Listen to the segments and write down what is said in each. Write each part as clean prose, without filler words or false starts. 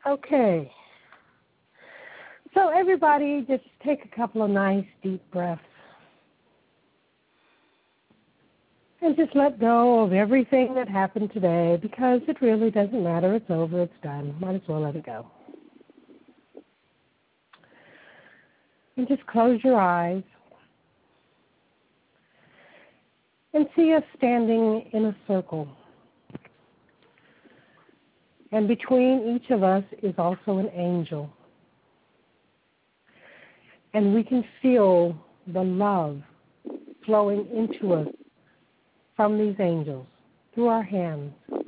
Okay. So everybody just take a couple of nice deep breaths and just let go of everything that happened today because it really doesn't matter. It's over. It's done. Might as well let it go. And just close your eyes and see us standing in a circle. And between each of us is also an angel. And we can feel the love flowing into us from these angels through our hands.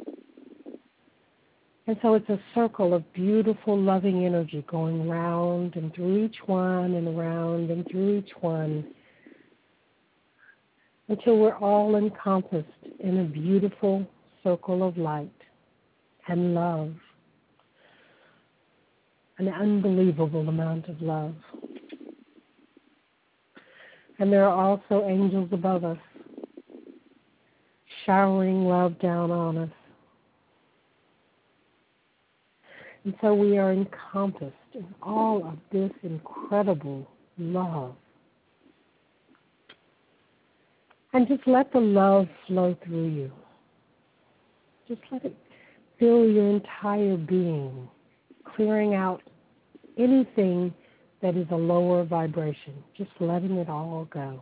And so it's a circle of beautiful, loving energy going round and through each one and around and through each one until we're all encompassed in a beautiful circle of light and love, an unbelievable amount of love. And there are also angels above us, showering love down on us. And so we are encompassed in all of this incredible love. And just let the love flow through you. Just let it fill your entire being, clearing out anything that is a lower vibration, just letting it all go.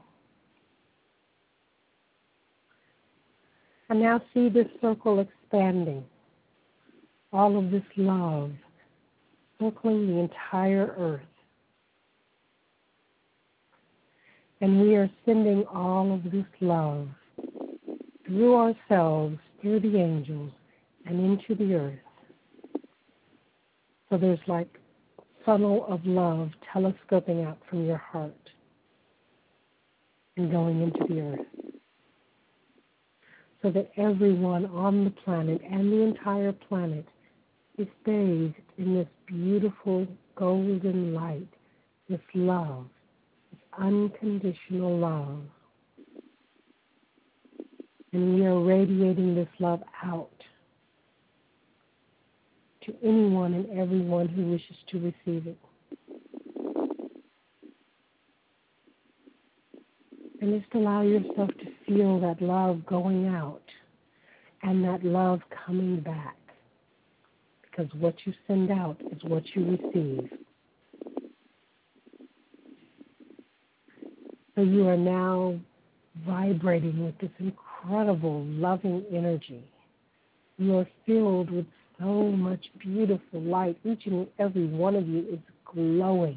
And now see this circle expanding, all of this love circling the entire earth. And we are sending all of this love through ourselves, through the angels, and into the earth. So there's like a funnel of love telescoping out from your heart and going into the earth. So that everyone on the planet and the entire planet is bathed in this beautiful golden light, this love, this unconditional love. And we are radiating this love out to anyone and everyone who wishes to receive it. And just allow yourself to feel that love going out and that love coming back. Because what you send out is what you receive. So you are now vibrating with this incredible loving energy. You are filled with so much beautiful light. Each and every one of you is glowing.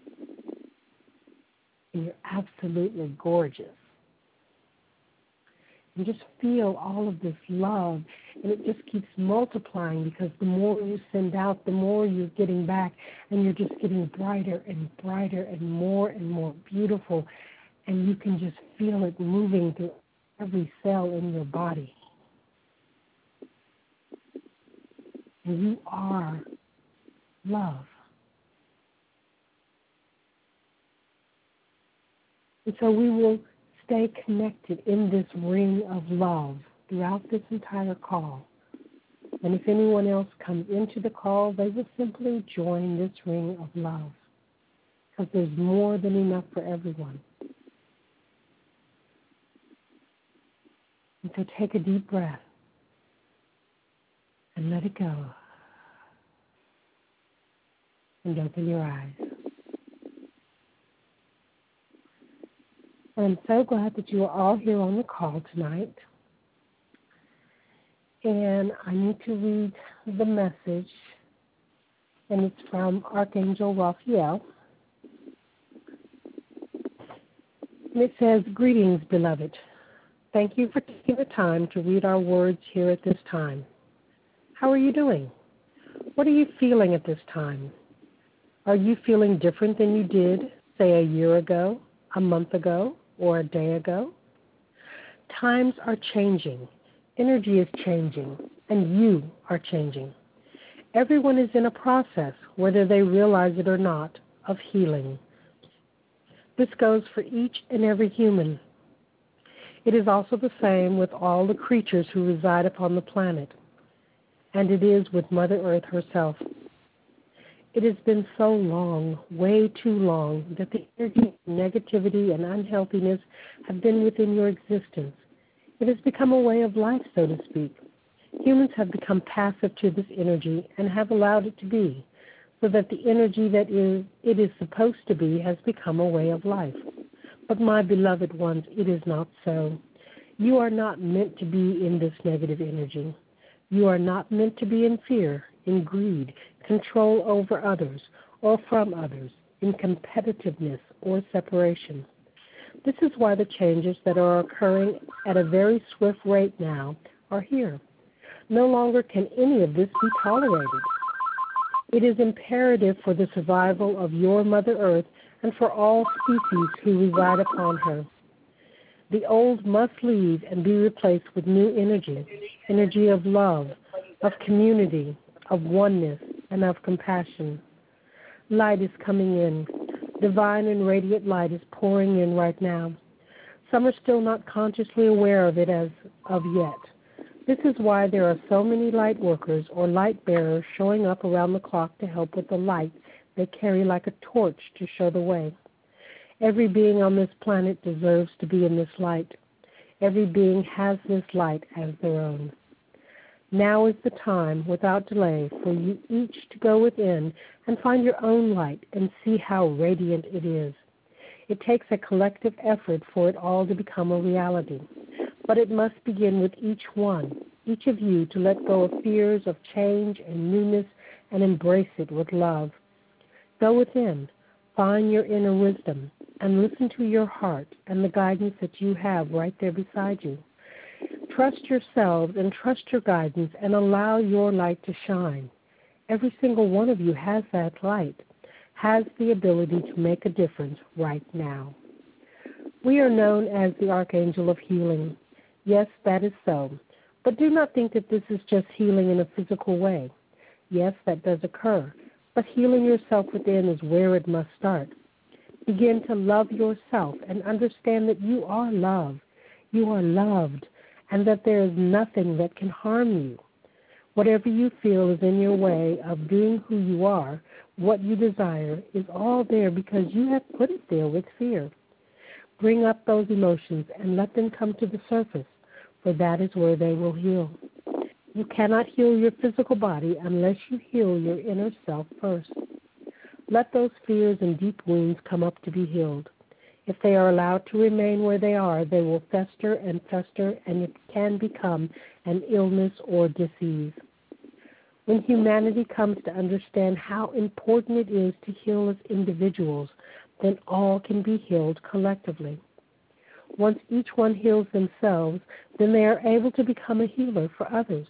And you're absolutely gorgeous. And just feel all of this love, and it just keeps multiplying because the more you send out, the more you're getting back, and you're just getting brighter and brighter and more beautiful, and you can just feel it moving through every cell in your body. And you are love. And so we will stay connected in this ring of love throughout this entire call. And if anyone else comes into the call, they will simply join this ring of love because there's more than enough for everyone. And so take a deep breath and let it go. And open your eyes. I'm so glad that you are all here on the call tonight. And I need to read the message, and it's from Archangel Raphael. And it says, "Greetings, beloved. Thank you for taking the time to read our words here at this time. How are you doing? What are you feeling at this time? Are you feeling different than you did, say, a year ago, a month ago, or a day ago? Times are changing. Energy is changing, and you are changing. Everyone is in a process, whether they realize it or not, of healing. This goes for each and every human. It is also the same with all the creatures who reside upon the planet, and it is with Mother Earth herself. It has been so long, way too long, that the energy of negativity and unhealthiness have been within your existence. It has become a way of life, so to speak. Humans have become passive to this energy and have allowed it to be, so that the energy that it is supposed to be has become a way of life. But my beloved ones, it is not so. You are not meant to be in this negative energy. You are not meant to be in fear, in greed, control over others, or from others, in competitiveness or separation. This is why the changes that are occurring at a very swift rate now are here. No longer can any of this be tolerated. It is imperative for the survival of your Mother Earth and for all species who reside upon her. The old must leave and be replaced with new energy, energy of love, of community, of oneness, and of compassion. Light is coming in. Divine and radiant light is pouring in right now. Some are still not consciously aware of it as of yet. This is why there are so many light workers or light bearers showing up around the clock to help with the light they carry like a torch to show the way. Every being on this planet deserves to be in this light. Every being has this light as their own. Now is the time, without delay, for you each to go within and find your own light and see how radiant it is. It takes a collective effort for it all to become a reality. But it must begin with each one, each of you, to let go of fears of change and newness and embrace it with love. Go within, find your inner wisdom, and listen to your heart and the guidance that you have right there beside you. Trust yourselves and trust your guidance and allow your light to shine. Every single one of you has that light, has the ability to make a difference right now. We are known as the Archangel of Healing. Yes, that is so. But do not think that this is just healing in a physical way. Yes, that does occur. But healing yourself within is where it must start. Begin to love yourself and understand that you are love. You are loved, and that there is nothing that can harm you. Whatever you feel is in your way of being who you are, what you desire, is all there because you have put it there with fear. Bring up those emotions and let them come to the surface, for that is where they will heal. You cannot heal your physical body unless you heal your inner self first. Let those fears and deep wounds come up to be healed. If they are allowed to remain where they are, they will fester, and it can become an illness or disease. When humanity comes to understand how important it is to heal as individuals, then all can be healed collectively. Once each one heals themselves, then they are able to become a healer for others.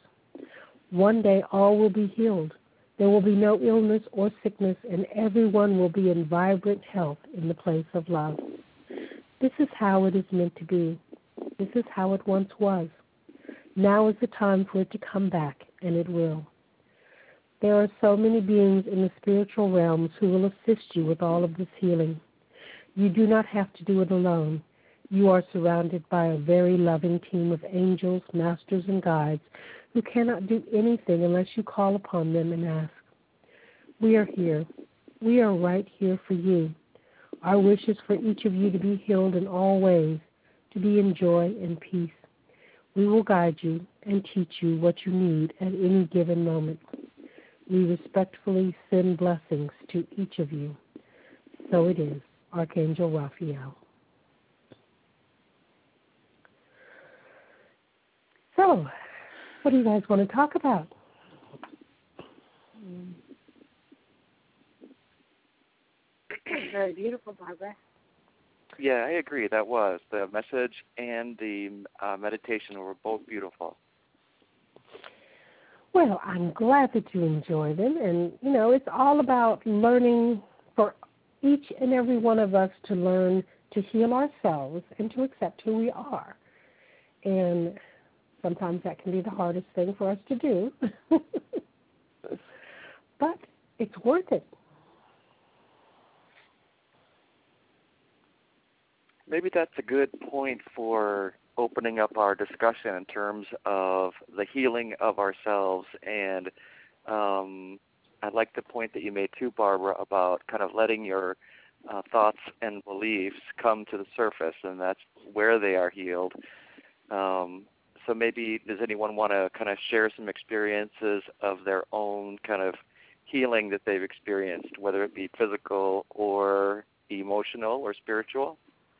One day all will be healed. There will be no illness or sickness, and everyone will be in vibrant health in the place of love. This is how it is meant to be. This is how it once was. Now is the time for it to come back, and it will. There are so many beings in the spiritual realms who will assist you with all of this healing. You do not have to do it alone. You are surrounded by a very loving team of angels, masters, and guides who cannot do anything unless you call upon them and ask. We are here. We are right here for you. Our wish is for each of you to be healed in all ways, to be in joy and peace. We will guide you and teach you what you need at any given moment. We respectfully send blessings to each of you. So it is, Archangel Raphael. So, what do you guys want to talk about? Very beautiful, Barbara. Yeah, I agree. That was. The message and the meditation were both beautiful. Well, I'm glad that you enjoy them. And, it's all about learning for each and every one of us to learn to heal ourselves and to accept who we are. And sometimes that can be the hardest thing for us to do. But it's worth it. Maybe that's a good point for opening up our discussion in terms of the healing of ourselves and I like the point that you made too, Barbara, about kind of letting your thoughts and beliefs come to the surface, and that's where they are healed. So maybe does anyone want to kind of share some experiences of their own kind of healing that they've experienced, whether it be physical or emotional or spiritual?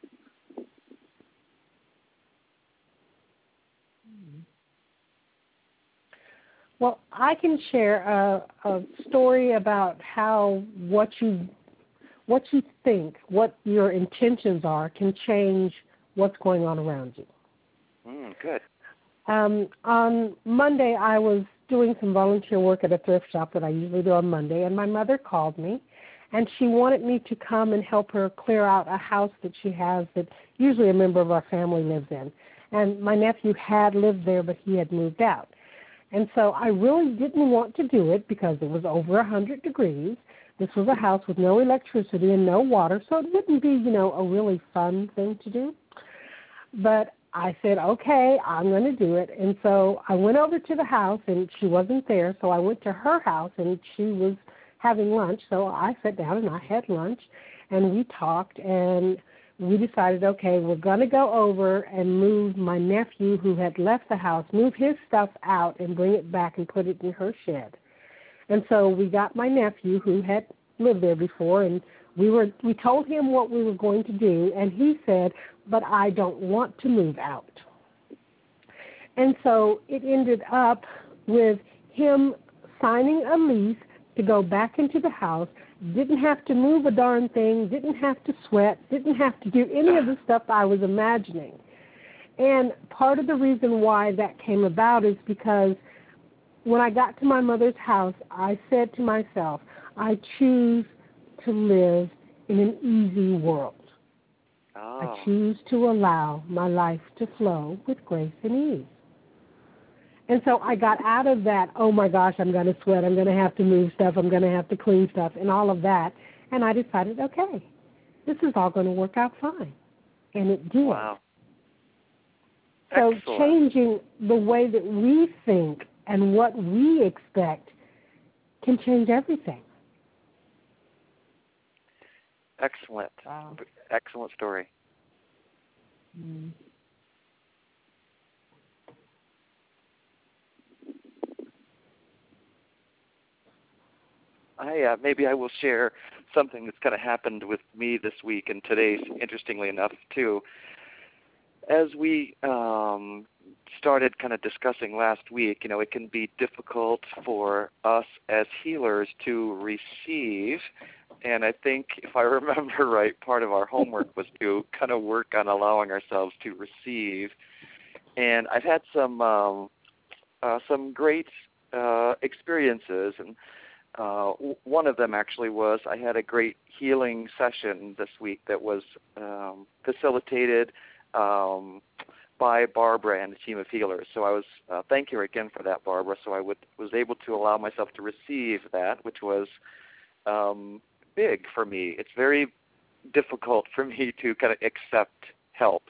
Well, I can share a story about how what you think, what your intentions are, can change what's going on around you. Good. On Monday, I was doing some volunteer work at a thrift shop that I usually do on Monday, and my mother called me, and she wanted me to come and help her clear out a house that she has that usually a member of our family lives in. And my nephew had lived there, but he had moved out. And so I really didn't want to do it because it was over 100 degrees. This was a house with no electricity and no water, so it wouldn't be, a really fun thing to do. But I said, okay, I'm going to do it. And so I went over to the house, and she wasn't there, so I went to her house, and she was having lunch. So I sat down, and I had lunch, and we talked, and we decided, okay, we're going to go over and move my nephew who had left the house, move his stuff out and bring it back and put it in her shed. And so we got my nephew who had lived there before, and we told him what we were going to do, and he said, but I don't want to move out. And so it ended up with him signing a lease to go back into the house, didn't have to move a darn thing, didn't have to sweat, didn't have to do any of the stuff I was imagining. And part of the reason why that came about is because when I got to my mother's house, I said to myself, I choose to live in an easy world. I choose to allow my life to flow with grace and ease. And so I got out of that, oh my gosh, I'm going to sweat, I'm going to have to move stuff, I'm going to have to clean stuff, and all of that. And I decided, okay, this is all going to work out fine. And it did. Wow. So Excellent. changing the way that we think and what we expect can change everything. Excellent. Wow. Excellent story. Mm. Maybe I will share something that's kind of happened with me this week and today, interestingly enough, too. As we started kind of discussing last week, it can be difficult for us as healers to receive. And I think, if I remember right, part of our homework was to kind of work on allowing ourselves to receive. And I've had some great experiences, and one of them actually was I had a great healing session this week that was facilitated by Barbara and a team of healers. So I was thank you again for that, Barbara. So I was able to allow myself to receive that, which was big for me. It's very difficult for me to kind of accept help.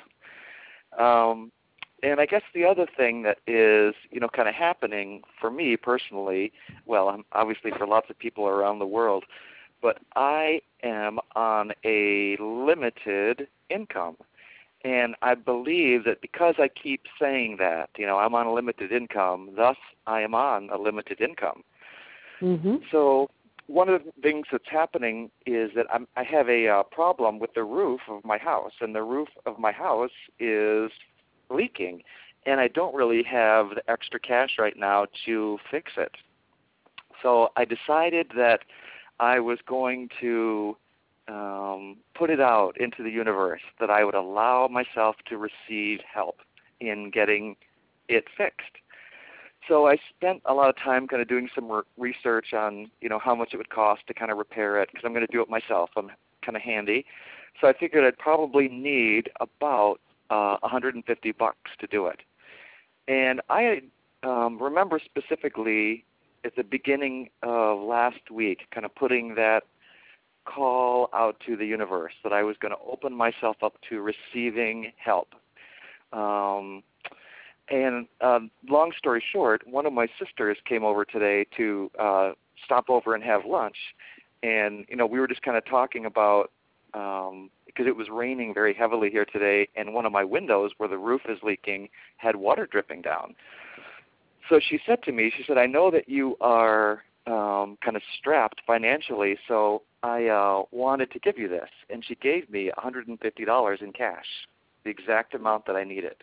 And I guess the other thing that is, kind of happening for me personally, well, obviously for lots of people around the world, but I am on a limited income. And I believe that because I keep saying that, I'm on a limited income, thus I am on a limited income. Mm-hmm. So one of the things that's happening is that I have a problem with the roof of my house, and the roof of my house is leaking, and I don't really have the extra cash right now to fix it. So I decided that I was going to put it out into the universe, that I would allow myself to receive help in getting it fixed. So I spent a lot of time kind of doing some research on, how much it would cost to kind of repair it, because I'm going to do it myself. I'm kind of handy. So I figured I'd probably need about $150 to do it. And I remember specifically at the beginning of last week kind of putting that call out to the universe that I was going to open myself up to receiving help. And long story short, one of my sisters came over today to stop over and have lunch. And, we were just kind of talking about, because it was raining very heavily here today, and one of my windows where the roof is leaking had water dripping down. So she said to me, I know that you are kind of strapped financially, so I wanted to give you this. And she gave me $150 in cash, the exact amount that I needed.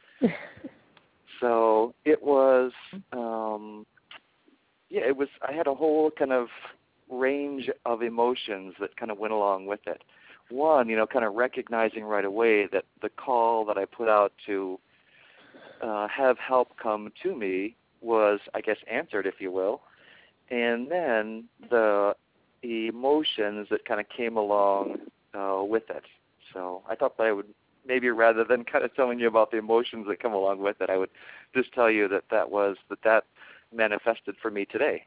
So it was, I had a whole kind of range of emotions that kind of went along with it. One, kind of recognizing right away that the call that I put out to have help come to me was, I guess, answered, if you will. And then the emotions that kind of came along with it. So I thought that I would, maybe rather than kind of telling you about the emotions that come along with it, I would just tell you that manifested for me today.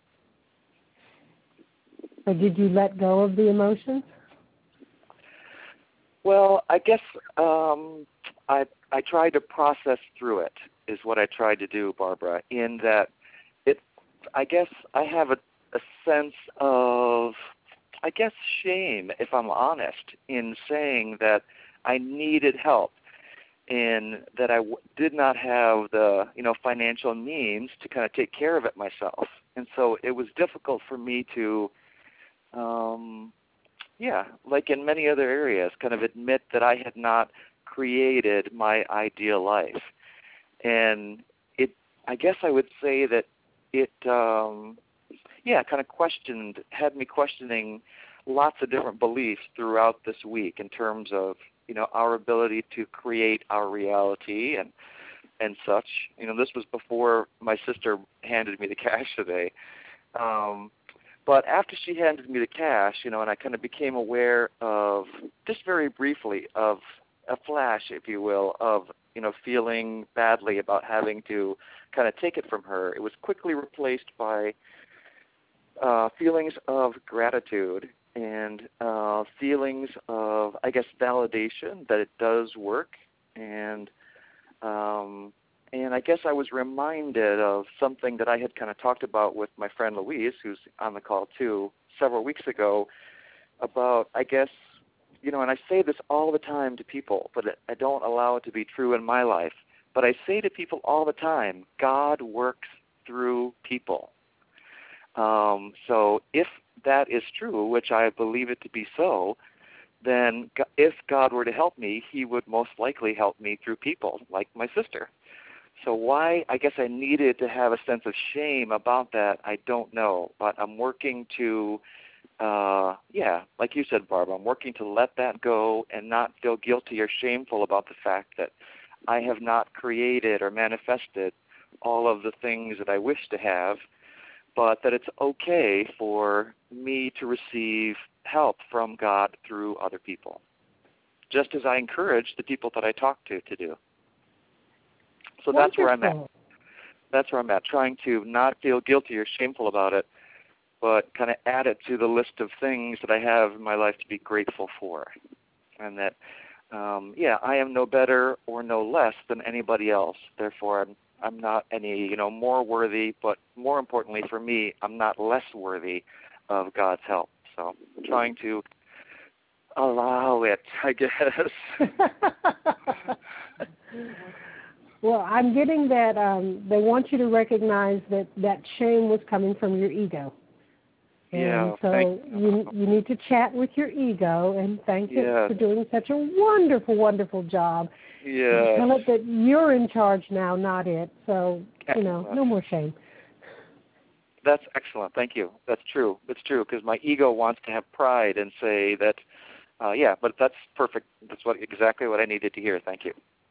So did you let go of the emotions? Well, I guess I tried to process through it is what I tried to do, Barbara, in that I guess I have a sense of, I guess, shame, if I'm honest, in saying that I needed help and that I did not have the, financial means to kind of take care of it myself. And so it was difficult for me to, like in many other areas, kind of admit that I had not created my ideal life. And I guess I would say that it, kind of had me questioning lots of different beliefs throughout this week in terms of, our ability to create our reality and such. This was before my sister handed me the cash today. But after she handed me the cash, and I kind of became aware of, just very briefly, of a flash, if you will, of, feeling badly about having to kind of take it from her. It was quickly replaced by feelings of gratitude and feelings of, I guess, validation that it does work. And I guess I was reminded of something that I had kind of talked about with my friend Louise, who's on the call too, several weeks ago, about, I guess, and I say this all the time to people, but I don't allow it to be true in my life. But I say to people all the time, God works through people. So if that is true, which I believe it to be so, then if God were to help me, he would most likely help me through people, like my sister. So why I guess I needed to have a sense of shame about that, I don't know. But I'm working to, like you said, Barbara, I'm working to let that go and not feel guilty or shameful about the fact that I have not created or manifested all of the things that I wish to have, but that it's okay for me to receive help from God through other people, just as I encourage the people that I talk to do. So that's where I'm at. That's where I'm at, trying to not feel guilty or shameful about it, but kind of add it to the list of things that I have in my life to be grateful for. And that, I am no better or no less than anybody else. Therefore, I'm not any, more worthy, but more importantly for me, I'm not less worthy of God's help. So I'm trying to allow it, I guess. Well, I'm getting that they want you to recognize that shame was coming from your ego. And so you need to chat with your ego and thank it for doing such a wonderful, wonderful job. Yeah. Tell it that you're in charge now, not it. So, no more shame. That's excellent. Thank you. That's true. It's true because my ego wants to have pride and say that, but that's perfect. That's exactly what I needed to hear. Thank you.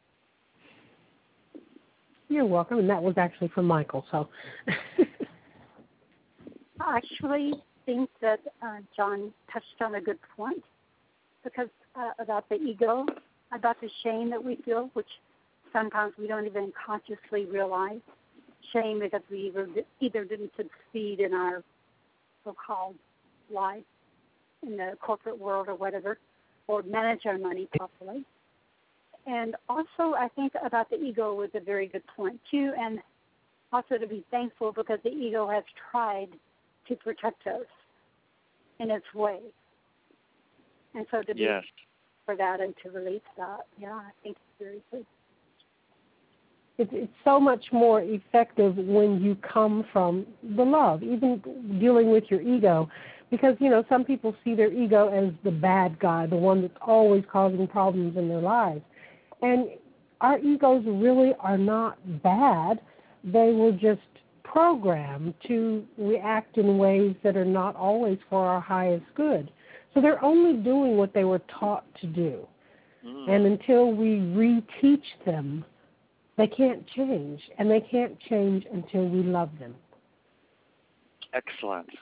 You're welcome. And that was actually from Michael. So. I actually think that John touched on a good point because about the ego, about the shame that we feel, which sometimes we don't even consciously realize. Shame because we either didn't succeed in our so-called life in the corporate world or whatever, or manage our money properly. And also, I think about the ego was a very good point, too, and also to be thankful because the ego has tried to protect us in its way. And so to be for that and to release that, I think it's very good. It's so much more effective when you come from the love, even dealing with your ego. Because, some people see their ego as the bad guy, the one that's always causing problems in their lives. And our egos really are not bad. They were just programmed to react in ways that are not always for our highest good. So they're only doing what they were taught to do. And until we reteach them, they can't change. And they can't change until we love them. Excellent.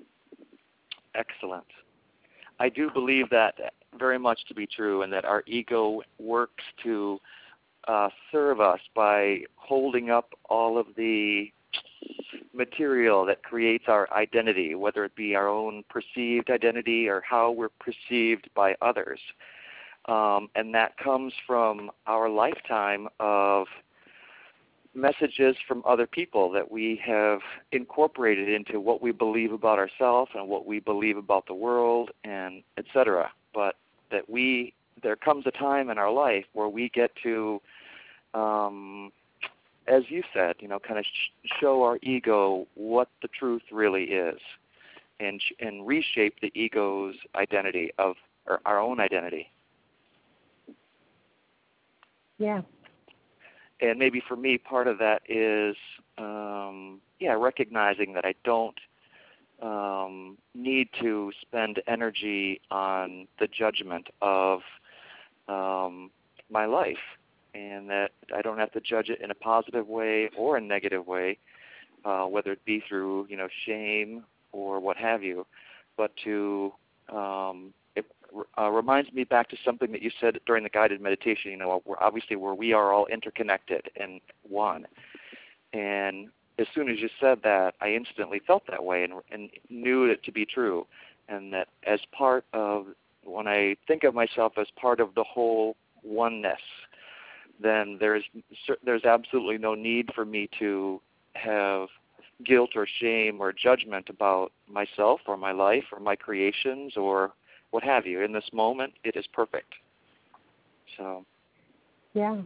I do believe that very much to be true, and that our ego works to serve us by holding up all of the material that creates our identity, whether it be our own perceived identity or how we're perceived by others. And that comes from our lifetime of messages from other people that we have incorporated into what we believe about ourselves and what we believe about the world, and et cetera. But that there comes a time in our life where we get to, as you said, kind of show our ego what the truth really is, and reshape the ego's identity or our own identity. Yeah. And maybe for me, part of that is, recognizing that I don't need to spend energy on the judgment of my life, and that I don't have to judge it in a positive way or a negative way, whether it be through, shame or what have you, but to it reminds me back to something that you said during the guided meditation, where we are all interconnected and one. And as soon as you said that, I instantly felt that way and knew it to be true. And that as part of, when I think of myself as part of the whole oneness, then there's absolutely no need for me to have guilt or shame or judgment about myself or my life or my creations or what have you. In this moment, it is perfect. So. Yeah.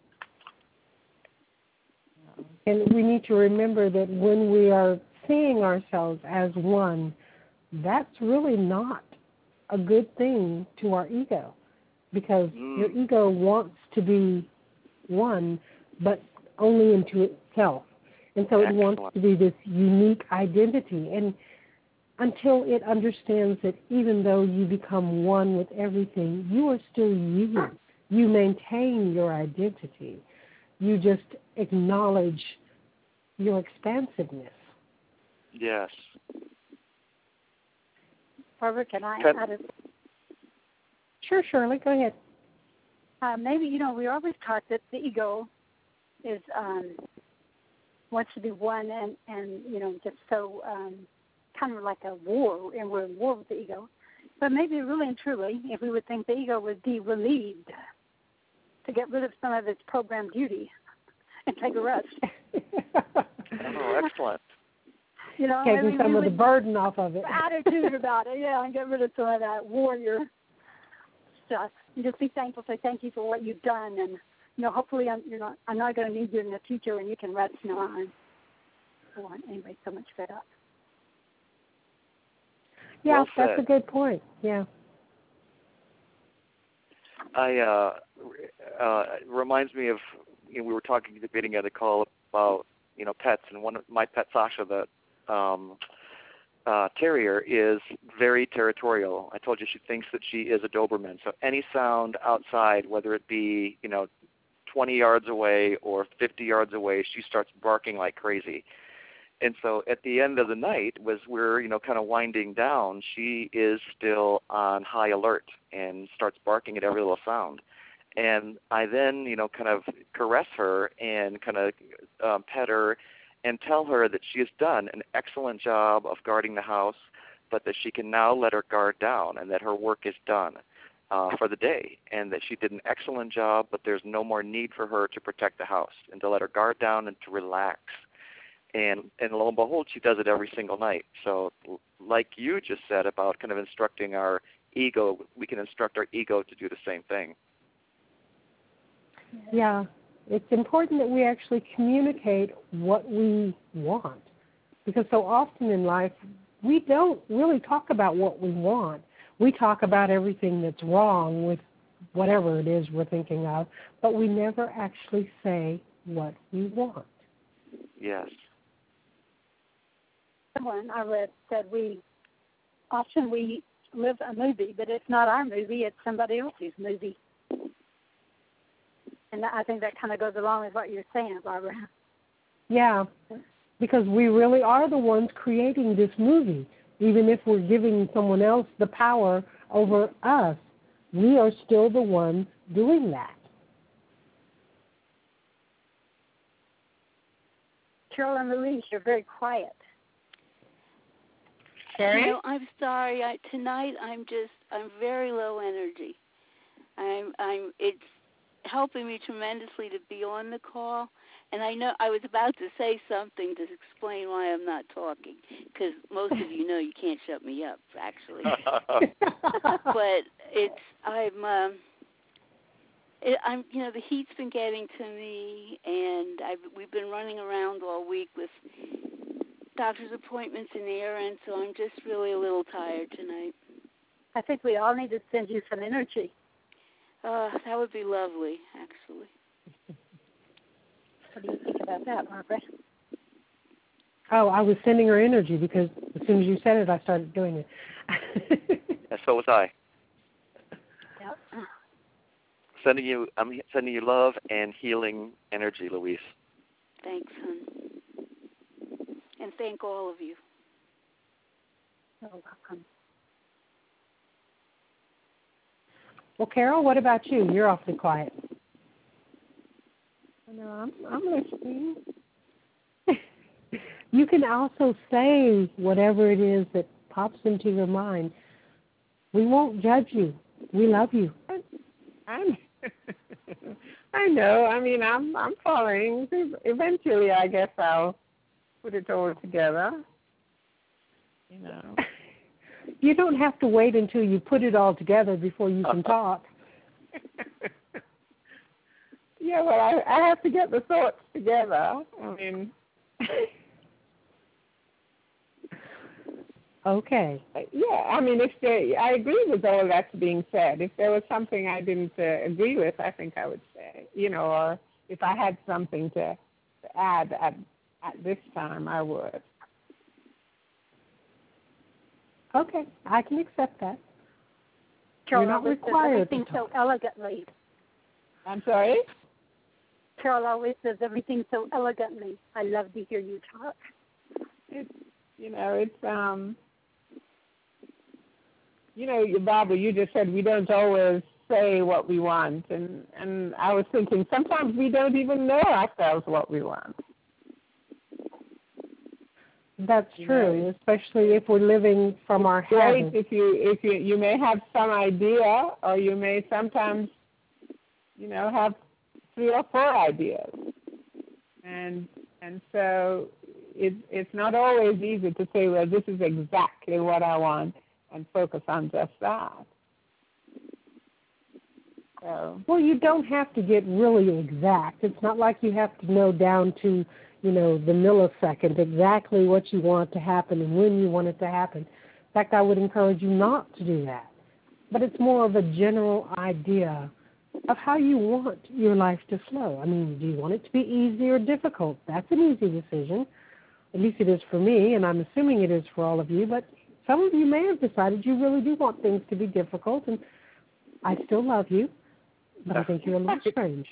And we need to remember that when we are seeing ourselves as one, that's really not a good thing to our ego, because your ego wants to be one, but only into itself. And so it wants to be this unique identity. And until it understands that even though you become one with everything, you are still you. You maintain your identity. You just acknowledge your expansiveness. Yes. Barbara, can I add a... Sure, Shirley, go ahead. Maybe, we always taught that the ego is wants to be one and just so kind of like a war, and we're in war with the ego. But maybe really and truly, if we would think the ego would be relieved to get rid of some of its programmed duty and take a rest. Oh, excellent. Taking some of the burden off of it. Attitude about it, and get rid of some of that warrior stuff. And just be thankful, say thank you for what you've done, and hopefully I'm not going to need you in the future, and you can rest now. Anyway, so much fed up. Yeah, well that's a good point. Yeah. Reminds me of, we were talking at the beginning of the call about, pets, and one of my pet, Sasha, the terrier, is very territorial. I told you she thinks that she is a Doberman. So any sound outside, whether it be, 20 yards away or 50 yards away, she starts barking like crazy. And so at the end of the night, as we're, kind of winding down, she is still on high alert and starts barking at every little sound. And I then, kind of caress her and kind of pet her and tell her that she has done an excellent job of guarding the house, but that she can now let her guard down and that her work is done. for the day, and that she did an excellent job, but there's no more need for her to protect the house and to let her guard down and to relax. And lo and behold, she does it every single night. So like you just said about kind of instructing our ego, we can instruct our ego to do the same thing. Yeah, it's important that we actually communicate what we want, because so often in life we don't really talk about what we want. We talk about everything that's wrong with whatever it is we're thinking of, but we never actually say what we want. Yes. Someone I read said we live a movie, but it's not our movie, it's somebody else's movie. And I think that kind of goes along with what you're saying, Barbara. Yeah, because we really are the ones creating this movie. Even if we're giving someone else the power over us, we are still the ones doing that. Carol and Louise, you're very quiet. You know, I'm sorry. Tonight I'm very low energy. It's helping me tremendously to be on the call, and I know I was about to say something to explain why I'm not talking, because most of you know you can't shut me up, actually. But the heat's been getting to me, and we've been running around all week with doctor's appointments and errands, so I'm just really a little tired tonight. I think we all need to send you some energy. That would be lovely, actually. What do you think about that, Barbara? Oh, I was sending her energy because as soon as you said it, I started doing it. And so was I. Yep. I'm sending you love and healing energy, Louise. Thanks, hon. And thank all of you. You're welcome. Well, Carol, what about you? You're awfully quiet. No, I'm listening. You can also say whatever it is that pops into your mind. We won't judge you. We love you. I know. I mean, I'm following. Eventually, I guess I'll put it all together. You know. You don't have to wait until you put it all together before you can talk. Yeah, well, I have to get the thoughts together. I mean. Okay. Yeah, I mean, I agree with all that's being said. If there was something I didn't agree with, I think I would say, or if I had something to add at this time, I would. Okay, I can accept that. Carol You're not always required says everything so elegantly. I'm sorry? Carol always says everything so elegantly. I love to hear you talk. Barbara, you just said we don't always say what we want, and I was thinking sometimes we don't even know ourselves what we want. That's true, especially if we're living from our habits. If you may have some idea, or you may sometimes, have 3 or 4 ideas, and so it's not always easy to say, well, this is exactly what I want, and focus on just that. So. Well, you don't have to get really exact. It's not like you have to know down to the millisecond exactly what you want to happen and when you want it to happen. In fact, I would encourage you not to do that. But it's more of a general idea of how you want your life to flow. I mean, do you want it to be easy or difficult? That's an easy decision. At least it is for me, and I'm assuming it is for all of you. But some of you may have decided you really do want things to be difficult, and I still love you, but I think you're a little strange.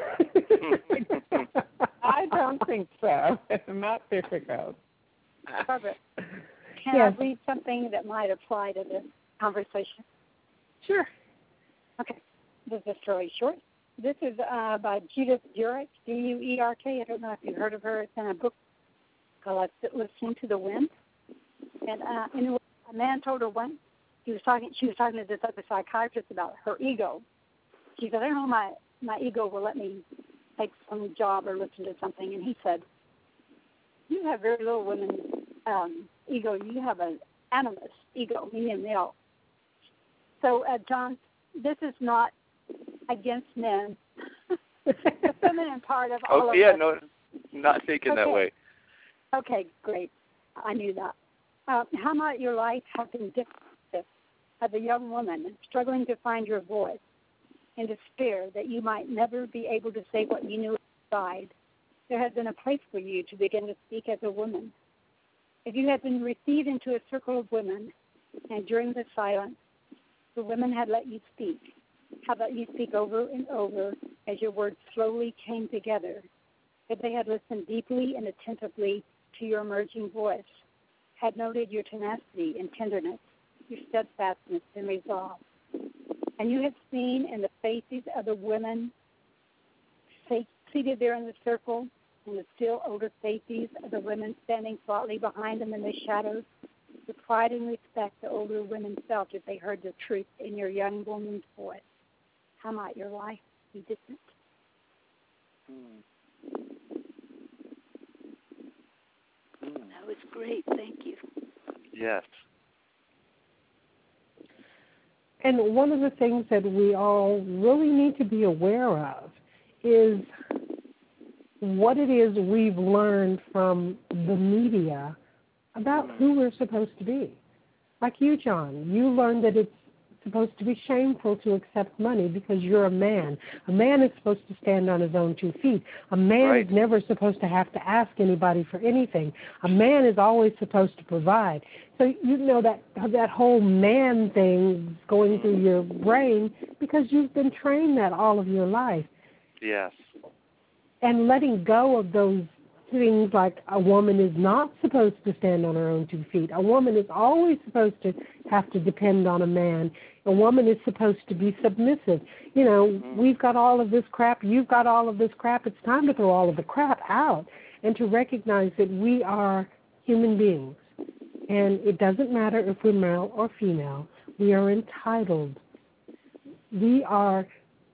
I don't think so. It's not difficult. Barbara, can I read something that might apply to this conversation? Sure. Okay. This is really short. This is by Judith Durek, D-U-E-R-K. I don't know if you've heard of her. It's in a book called Listening to the Wind. And anyway, a man told her once, she was talking to this other psychiatrist about her ego. She said, I don't know, my ego will let me take some job or listen to something. And he said, you have very little women's ego. You have an animus ego, meaning a male. So, John, this is not against men. The feminine part of all of yeah, us. no, not thinking that way. Okay, great. I knew that. How might your life have been different as a young woman struggling to find your voice in despair that you might never be able to say what you knew inside? There had been a place for you to begin to speak as a woman. If you had been received into a circle of women, and during the silence, the women had let you speak, how about you speak over and over as your words slowly came together? If they had listened deeply and attentively to your emerging voice, had noted your tenacity and tenderness, your steadfastness and resolve, and you had seen in the faces of the women seated there in the circle, and the still older faces of the women standing slightly behind them in the shadows, the pride and respect the older women felt as they heard the truth in your young woman's voice. How might your life be different? That was great. Thank you. Yes. And one of the things that we all really need to be aware of is what it is we've learned from the media about who we're supposed to be. Like you, John, you learned that it's supposed to be shameful to accept money because you're a man. A man is supposed to stand on his own 2 feet. A man is never supposed to have to ask anybody for anything. A man is always supposed to provide. So you know that whole man thing going through your brain because you've been trained that all of your life. Yes. And letting go of those things like a woman is not supposed to stand on her own 2 feet. A woman is always supposed to have to depend on a man. A woman is supposed to be submissive. You know, we've got all of this crap. You've got all of this crap. It's time to throw all of the crap out and to recognize that we are human beings. And it doesn't matter if we're male or female. We are entitled. It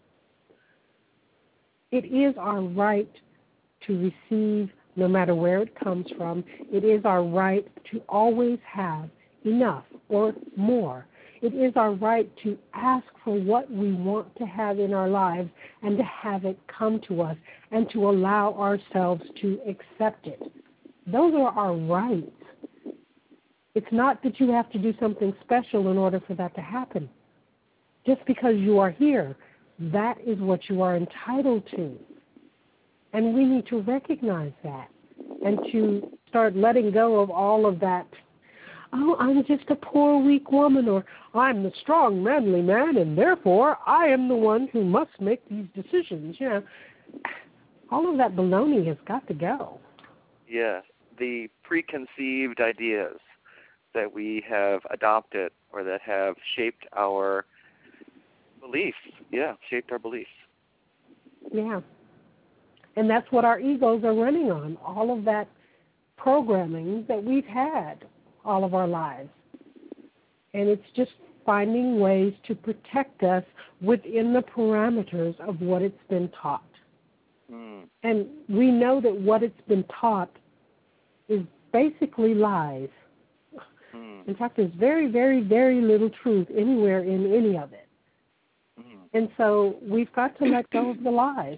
is our right to receive no matter where it comes from. It is our right to always have enough or more. It is our right to ask for what we want to have in our lives and to have it come to us and to allow ourselves to accept it. Those are our rights. It's not that you have to do something special in order for that to happen. Just because you are here, that is what you are entitled to. And we need to recognize that and to start letting go of all of that, oh, I'm just a poor, weak woman, or I'm the strong, manly man, and therefore I am the one who must make these decisions. You know, all of that baloney has got to go. Yes, the preconceived ideas that we have adopted or that have shaped our beliefs. Yeah, shaped our beliefs. Yeah. And that's what our egos are running on, all of that programming that we've had all of our lives. And it's just finding ways to protect us within the parameters of what it's been taught. And we know that what it's been taught is basically lies. In fact, there's very, very, very little truth anywhere in any of it. And so we've got to let go of the lies.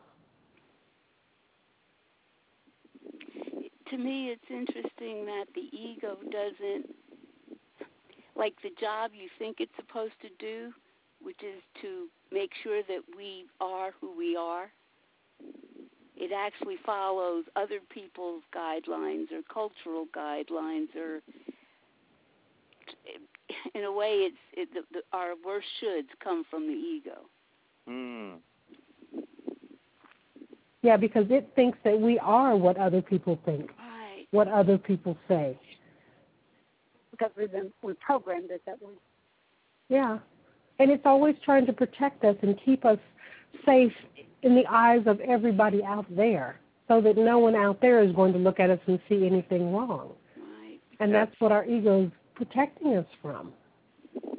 To me, it's interesting that the ego doesn't, like the job you think it's supposed to do, which is to make sure that we are who we are. It actually follows other people's guidelines or cultural guidelines, or in a way, our worst shoulds come from the ego. Yeah, because it thinks that we are what other people think, right, what other people say. Because we programmed it that way. Yeah, and it's always trying to protect us and keep us safe in the eyes of everybody out there so that no one out there is going to look at us and see anything wrong. Right. And that's what our ego is protecting us from.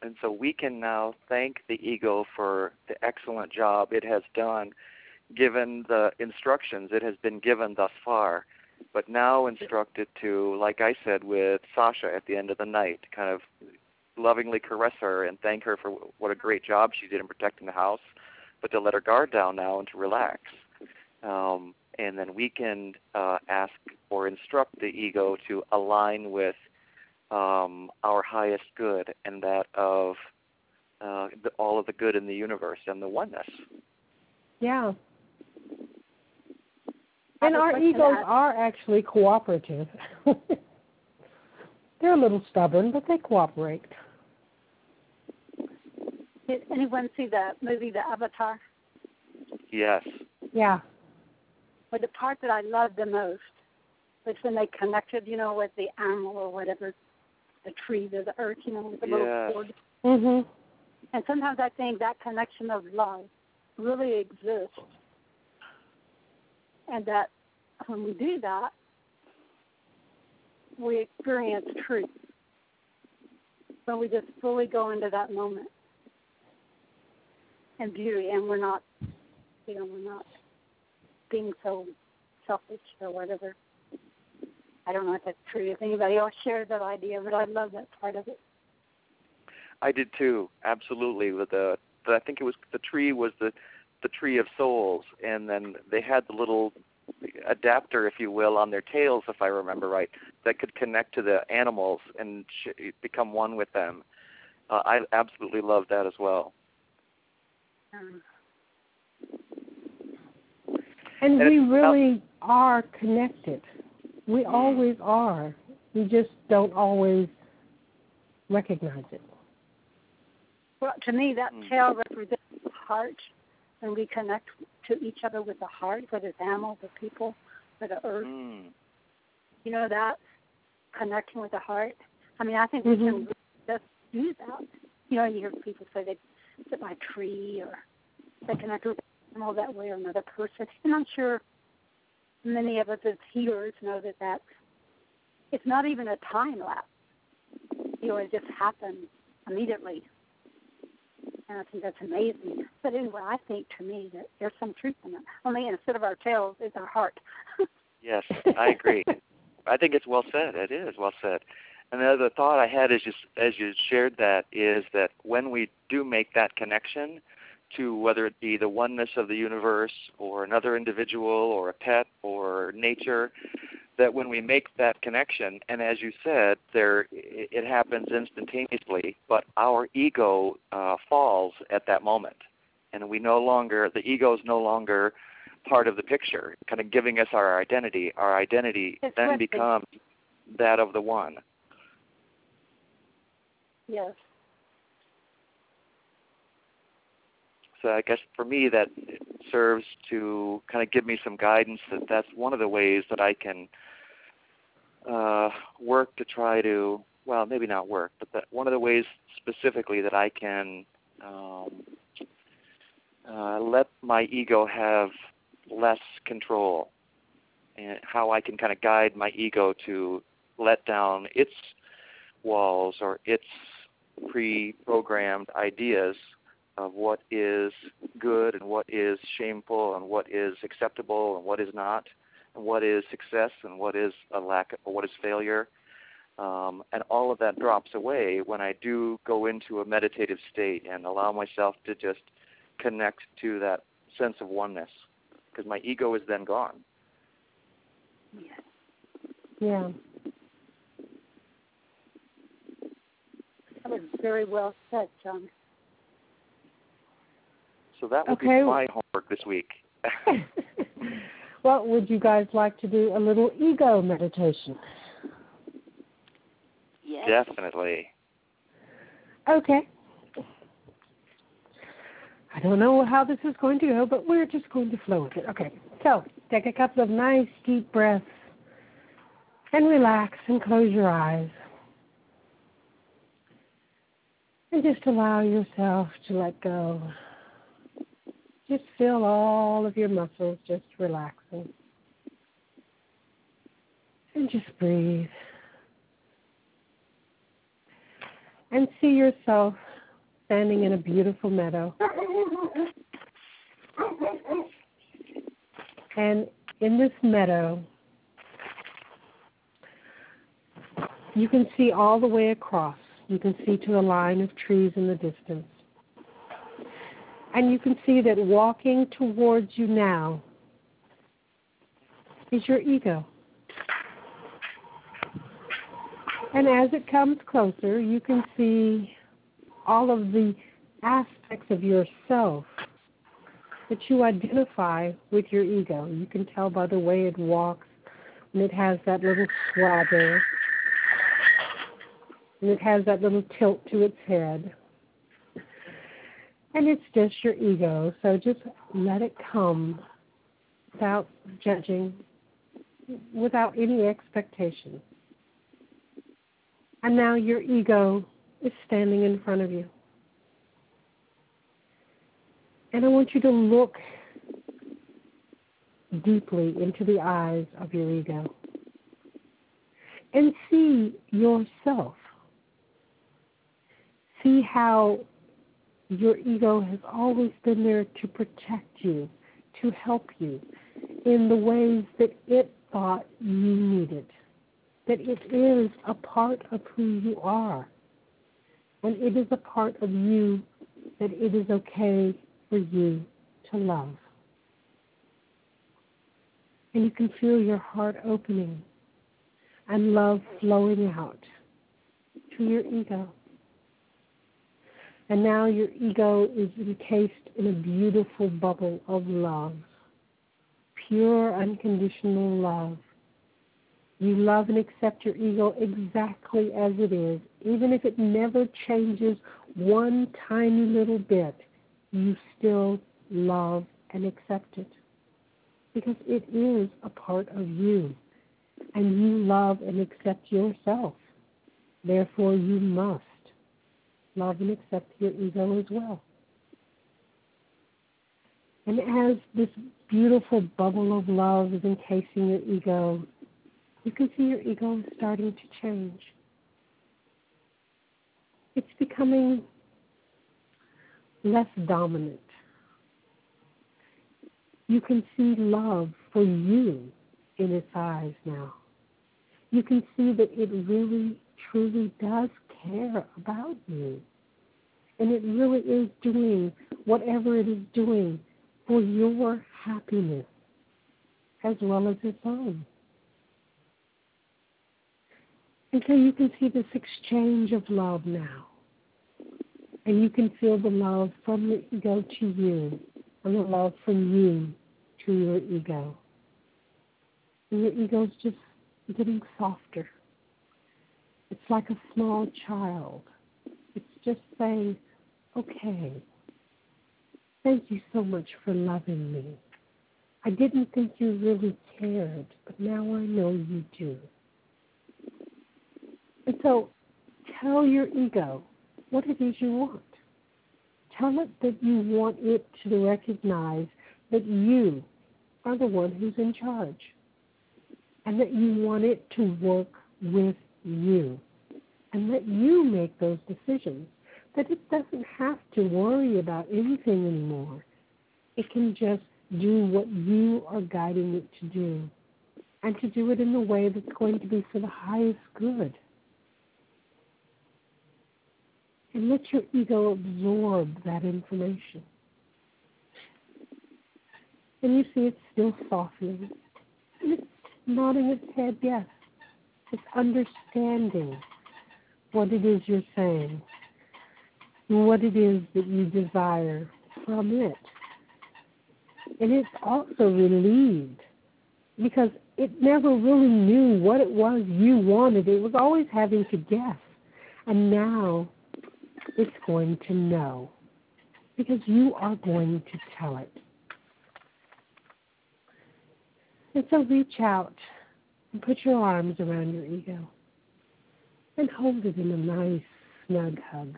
And so we can now thank the ego for the excellent job it has done, given the instructions it has been given thus far, but now instruct it to, like I said with Sasha at the end of the night, kind of lovingly caress her and thank her for what a great job she did in protecting the house, but to let her guard down now and to relax. And then we can ask or instruct the ego to align with our highest good and that of all of the good in the universe and the oneness. Yeah. And our egos are actually cooperative. They're a little stubborn, but they cooperate. Did anyone see the movie, The Avatar? Yes. Yeah. But the part that I loved the most was when they connected, with the animal or whatever, the tree or the earth, with the little cord. Mhm. And sometimes I think that connection of love really exists. And that when we do that, we experience truth. When we just fully go into that moment and beauty, and we're not being so selfish or whatever. I don't know if that's true. If anybody else shares that idea, but I love that part of it. I did too, absolutely. I think it was the tree was the tree of souls, and then they had the little adapter, if you will, on their tails, if I remember right, that could connect to the animals and become one with them. I absolutely love that as well. And we really are connected. We always are. We just don't always recognize it. Well, to me, that tail represents the heart, and we connect to each other with the heart, whether it's animals or people or the earth. That connection with the heart. I mean, I think we can just do that. You hear people say they sit by a tree or they connect with an animal that way or another person. And I'm sure many of us as healers know that it's not even a time lapse. It just happens immediately. And I think that's amazing. But anyway, I think to me that there's some truth in it. Only instead of our tails, it's our heart. Yes, I agree. I think it's well said. It is well said. And the other thought I had is just as you shared that is that when we do make that connection to whether it be the oneness of the universe or another individual or a pet or nature, that when we make that connection, and as you said, it happens instantaneously, but our ego falls at that moment. And the ego is no longer part of the picture, kind of giving us our identity. Our identity then becomes that of the one. Yes. So I guess for me that serves to kind of give me some guidance that's one of the ways that I can work to try to, well, maybe not work, but that one of the ways specifically that I can let my ego have less control, and how I can kind of guide my ego to let down its walls or its pre-programmed ideas of what is good and what is shameful and what is acceptable and what is not, and what is success and what is a lack or what is failure. And all of that drops away when I do go into a meditative state and allow myself to just connect to that sense of oneness, because my ego is then gone. Yeah. That was very well said, John. So that would be my homework this week. Well, would you guys like to do a little ego meditation? Yes. Definitely. Okay. I don't know how this is going to go, but we're just going to flow with it. Okay. So take a couple of nice deep breaths and relax and close your eyes. And just allow yourself to let go. Just feel all of your muscles just relaxing. And just breathe. And see yourself standing in a beautiful meadow. And in this meadow, you can see all the way across. You can see to a line of trees in the distance. And you can see that walking towards you now is your ego. And as it comes closer, you can see all of the aspects of yourself that you identify with your ego. You can tell by the way it walks, and it has that little swagger, and it has that little tilt to its head. And it's just your ego, so just let it come without judging, without any expectation. And now your ego is standing in front of you. And I want you to look deeply into the eyes of your ego and see yourself. See how your ego has always been there to protect you, to help you in the ways that it thought you needed, that it is a part of who you are, and it is a part of you that it is okay for you to love. And you can feel your heart opening and love flowing out to your ego. And now your ego is encased in a beautiful bubble of love, pure, unconditional love. You love and accept your ego exactly as it is. Even if it never changes one tiny little bit, you still love and accept it. Because it is a part of you. And you love and accept yourself. Therefore, you must love and accept your ego as well. And as this beautiful bubble of love is encasing your ego, you can see your ego is starting to change. It's becoming less dominant. You can see love for you in its eyes now. You can see that it really, truly does care about you. And it really is doing whatever it is doing for your happiness as well as its own. And so you can see this exchange of love now. And you can feel the love from your ego to you and the love from you to your ego. And your ego is just getting softer. It's like a small child. It's just saying, okay, thank you so much for loving me. I didn't think you really cared, but now I know you do. And so tell your ego what it is you want. Tell it that you want it to recognize that you are the one who's in charge and that you want it to work with you and that you make those decisions, that it doesn't have to worry about anything anymore. It can just do what you are guiding it to do and to do it in a way that's going to be for the highest good. And let your ego absorb that information. And you see it's still softening. And it's nodding its head, yes. It's understanding what it is you're saying, what it is that you desire from it. And it's also relieved because it never really knew what it was you wanted. It was always having to guess. And now it's going to know because you are going to tell it. And so reach out and put your arms around your ego and hold it in a nice, snug hug.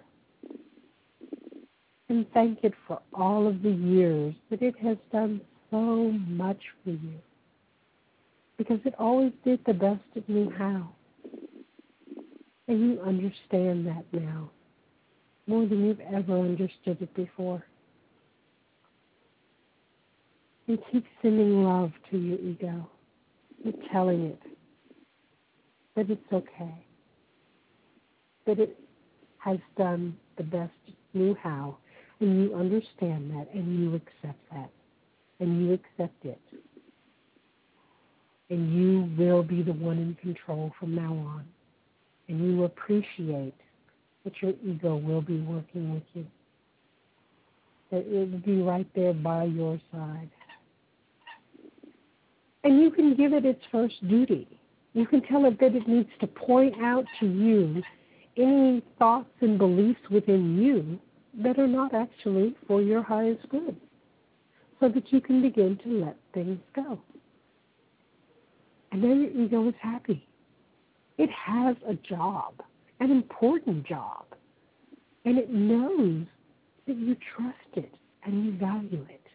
And thank it for all of the years that it has done so much for you. Because it always did the best it knew how. And you understand that now. more than you've ever understood it before. And keep sending love to your ego. You're telling it that it's okay, that it has done the best it knew how, and you understand that, and you accept that, and you accept it. And you will be the one in control from now on. And you appreciate that your ego will be working with you, that it will be right there by your side. And you can give it its first duty. You can tell it that it needs to point out to you any thoughts and beliefs within you that are not actually for your highest good, so that you can begin to let things go. And then your ego is happy. It has a job, an important job, and it knows that you trust it and you value it.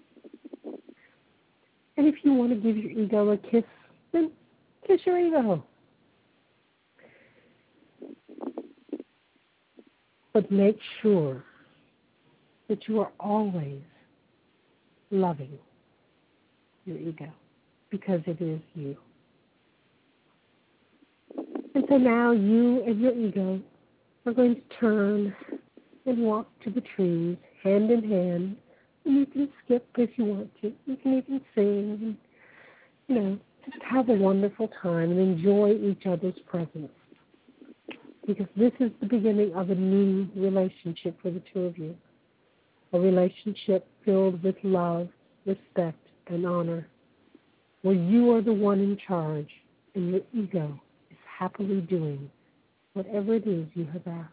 And if you want to give your ego a kiss, then kiss your ego. But make sure that you are always loving your ego, because it is you. And so now you and your ego are going to turn and walk to the trees, hand in hand. And you can skip if you want to. You can even sing and, just have a wonderful time and enjoy each other's presence. Because this is the beginning of a new relationship for the two of you. A relationship filled with love, respect, and honor, where you are the one in charge and your ego is happily doing whatever it is you have asked.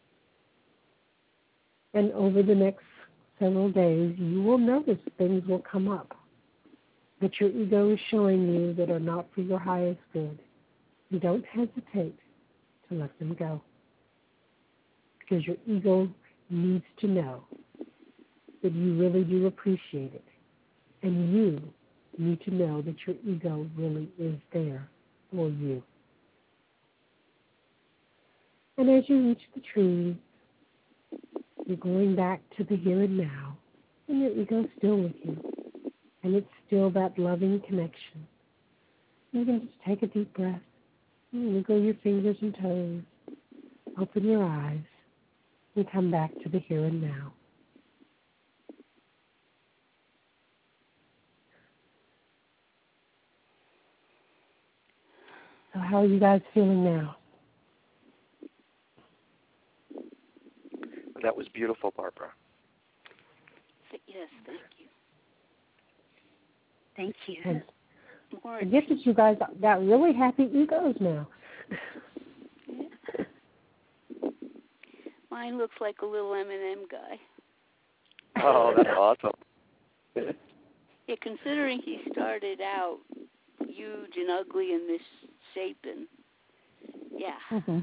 And over the next several days, you will notice things will come up that your ego is showing you that are not for your highest good. You don't hesitate to let them go, because your ego needs to know that you really do appreciate it, and you need to know that your ego really is there for you. And as you reach the trees, you're going back to the here and now, and your ego is still with you, and it's still that loving connection. You can just take a deep breath, and wiggle your fingers and toes, open your eyes, and come back to the here and now. So how are you guys feeling now? That was beautiful, Barbara. Yes, thank you. Thank you. And I guess that you guys got really happy egos now. Yeah. Mine looks like a little M&M guy. Oh, that's awesome. Yeah, considering he started out huge and ugly and misshapen. Yeah. Mm-hmm.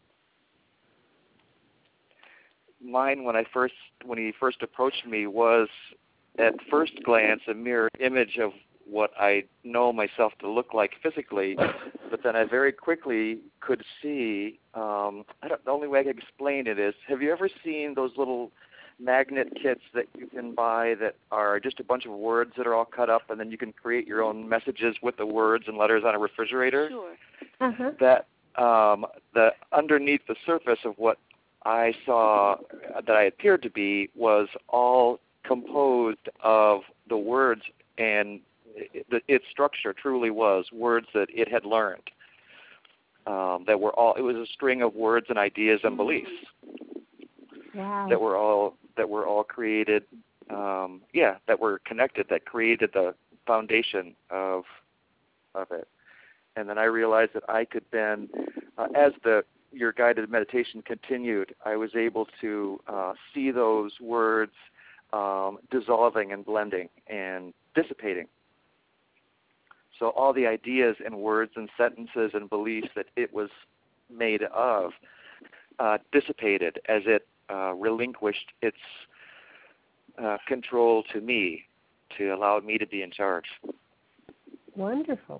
Mine, when he first approached me, was at first glance a mirror image of what I know myself to look like physically, but then I very quickly could see. The only way I can explain it is: have you ever seen those little magnet kits that you can buy that are just a bunch of words that are all cut up, and then you can create your own messages with the words and letters on a refrigerator? Sure. Uh-huh. That the underneath the surface of what I saw that I appeared to be was all composed of the words, and its structure truly was words that it had learned. That were all. It was a string of words and ideas and beliefs. Wow. That were all created. That were connected. That created the foundation of it. And then I realized that I could then, as your guided meditation continued, I was able to see those words dissolving and blending and dissipating. So all the ideas and words and sentences and beliefs that it was made of dissipated as it relinquished its control to me, to allow me to be in charge. Wonderful.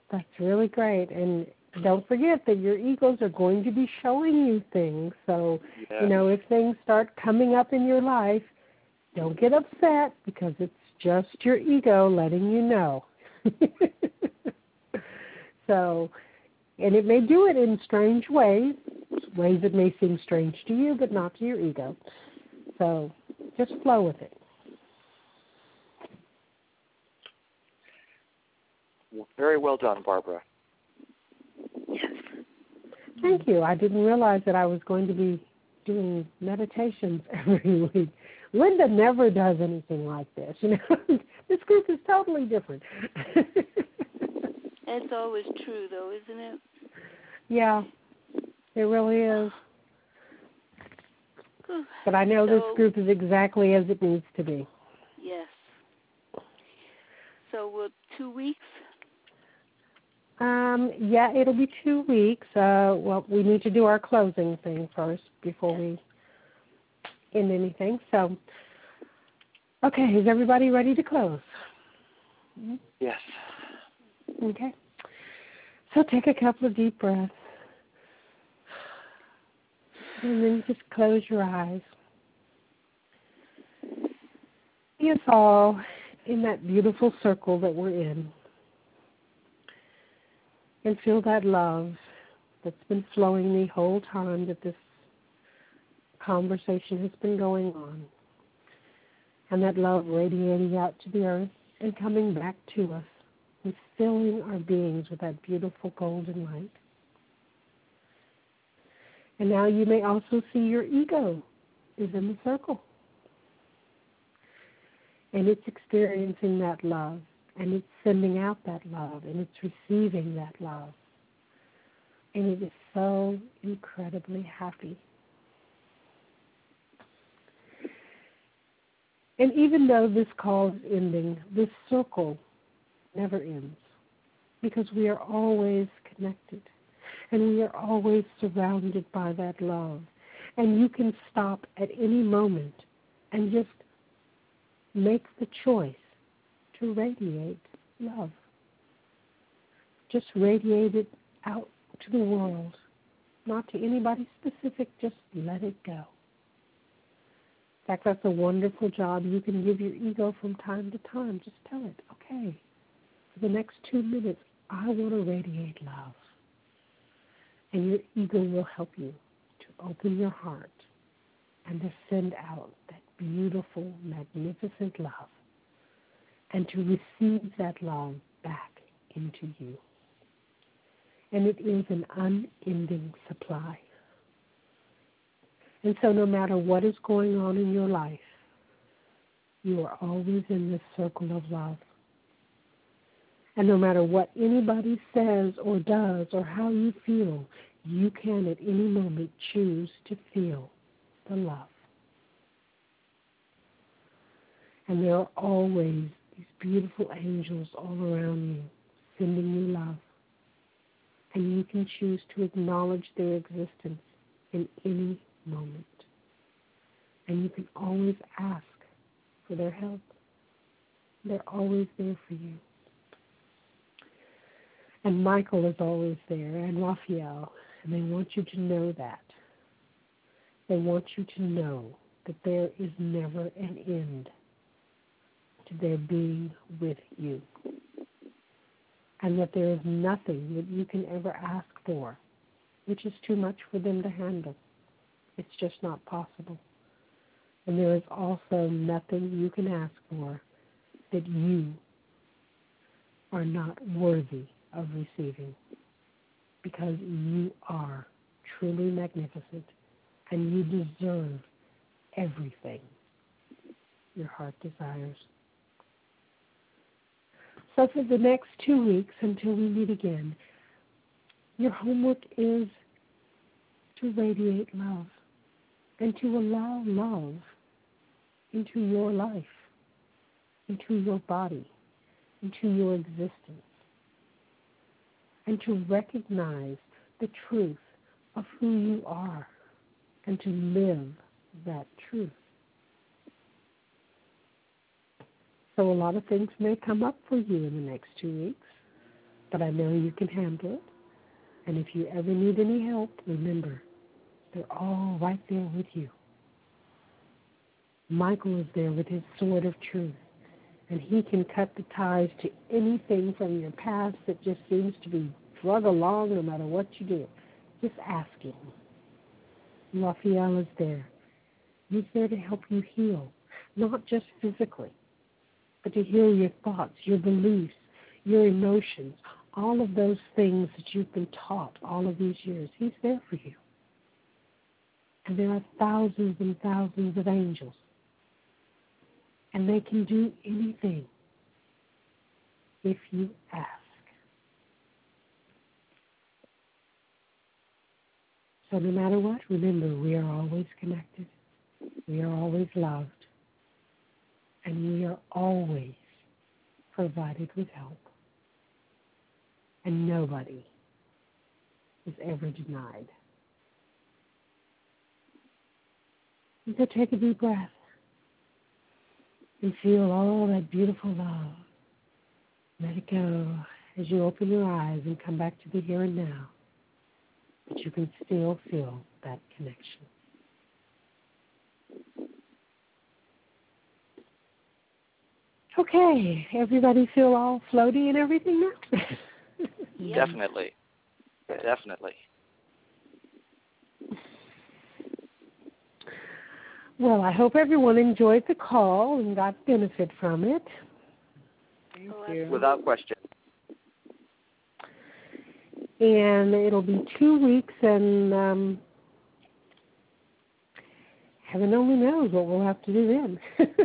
That's really great. And don't forget that your egos are going to be showing you things. So, if things start coming up in your life, don't get upset because it's just your ego letting you know. So, and it may do it in strange ways that may seem strange to you, but not to your ego. So just flow with it. Very well done, Barbara. Yes. Thank you. I didn't realize that I was going to be doing meditations every week. Linda never does anything like this. This group is totally different. That's always true, though, isn't it? Yeah, it really is. But I know this group is exactly as it needs to be. Yes. So 2 weeks? Yeah, it'll be 2 weeks. Well, we need to do our closing thing first before we end anything. So, okay, is everybody ready to close? Yes. Okay. So take a couple of deep breaths. And then just close your eyes. See us all in that beautiful circle that we're in. And feel that love that's been flowing the whole time that this conversation has been going on. And that love radiating out to the earth and coming back to us and filling our beings with that beautiful golden light. And now you may also see your ego is in the circle. And it's experiencing that love, and it's sending out that love, and it's receiving that love. And it is so incredibly happy. And even though this call is ending, this circle never ends, because we are always connected, and we are always surrounded by that love. And you can stop at any moment and just make the choice to radiate love. Just radiate it out to the world, not to anybody specific, just let it go. In fact, that's a wonderful job you can give your ego from time to time. Just tell it, okay, for the next 2 minutes, I want to radiate love. And your ego will help you to open your heart and to send out that beautiful, magnificent love and to receive that love back into you. And it is an unending supply. And so no matter what is going on in your life, you are always in this circle of love. And no matter what anybody says or does or how you feel, you can at any moment choose to feel the love. And there are always these beautiful angels all around you, sending you love. And you can choose to acknowledge their existence in any moment. And you can always ask for their help. They're always there for you. And Michael is always there, and Raphael, and they want you to know that. They want you to know that there is never an end to their being with you. And that there is nothing that you can ever ask for, which is too much for them to handle. It's just not possible. And there is also nothing you can ask for that you are not worthy of receiving, because you are truly magnificent and you deserve everything your heart desires. So for the next 2 weeks until we meet again, your homework is to radiate love and to allow love into your life, into your body, into your existence, and to recognize the truth of who you are and to live that truth. So a lot of things may come up for you in the next 2 weeks. but I know you can handle it. And if you ever need any help, remember, they're all right there with you. Michael is there with his sword of truth, and he can cut the ties to anything from your past that just seems to be drug along no matter what you do. Just ask him. Raphael is there. He's there to help you heal, not just physically, but to heal your thoughts, your beliefs, your emotions, all of those things that you've been taught all of these years. He's there for you. And there are thousands and thousands of angels. And they can do anything if you ask. So no matter what, remember, we are always connected. We are always loved. And we are always provided with help. And nobody is ever denied. So take a deep breath and feel all that beautiful love. Let it go as you open your eyes and come back to the here and now. But you can still feel that connection. Okay, everybody feel all floaty and everything now? Definitely. Definitely. Well, I hope everyone enjoyed the call and got benefit from it. Thank you. Without question. And it'll be 2 weeks, and heaven only knows what we'll have to do then.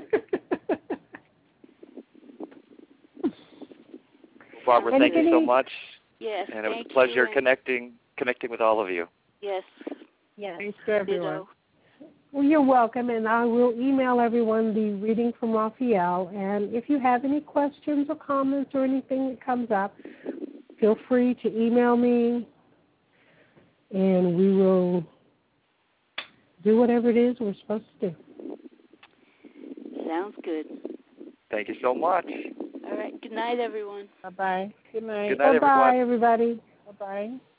Barbara, thank you so much. Yes, and it was a pleasure connecting with all of you. Yes. Yes. Thanks to everyone. Ditto. Well, you're welcome, and I will email everyone the reading from Raphael. And if you have any questions or comments or anything that comes up, feel free to email me, and we will do whatever it is we're supposed to do. Sounds good. Thank you so much. All right. Good night, everyone. Bye-bye. Good night. Good night, Bye-bye, everyone. everybody. Bye-bye.